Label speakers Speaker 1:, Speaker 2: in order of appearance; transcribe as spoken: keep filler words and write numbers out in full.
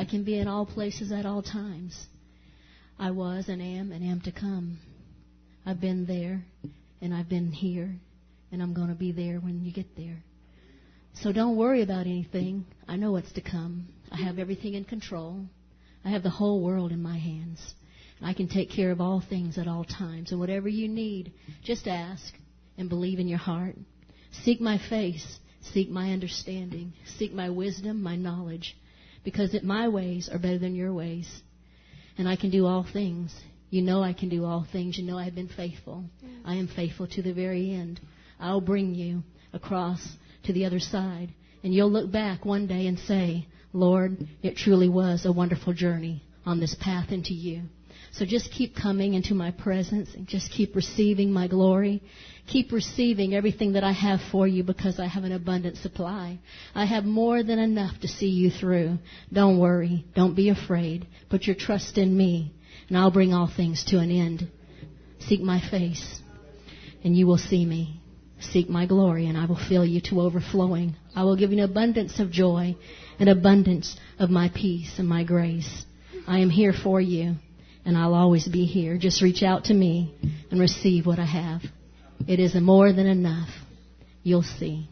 Speaker 1: I can be in all places at all times. I was and am and am to come. I've been there and I've been here and I'm going to be there when you get there. So don't worry about anything. I know what's to come. I have everything in control. I have the whole world in my hands. I can take care of all things at all times. And whatever you need, just ask and believe in your heart. Seek my face. Seek my understanding. Seek my wisdom, my knowledge. Because it, my ways are better than your ways. And I can do all things. You know I can do all things. You know I've been faithful. I am faithful to the very end. I'll bring you across to the other side. And you'll look back one day and say, Lord, it truly was a wonderful journey on this path into you. So just keep coming into my presence and just keep receiving my glory. Keep receiving everything that I have for you because I have an abundant supply. I have more than enough to see you through. Don't worry. Don't be afraid. Put your trust in me and I'll bring all things to an end. Seek my face and you will see me. Seek my glory and I will fill you to overflowing. I will give you an abundance of joy, an abundance of my peace and my grace. I am here for you. And I'll always be here. Just reach out to me and receive what I have. It is more than enough. You'll see.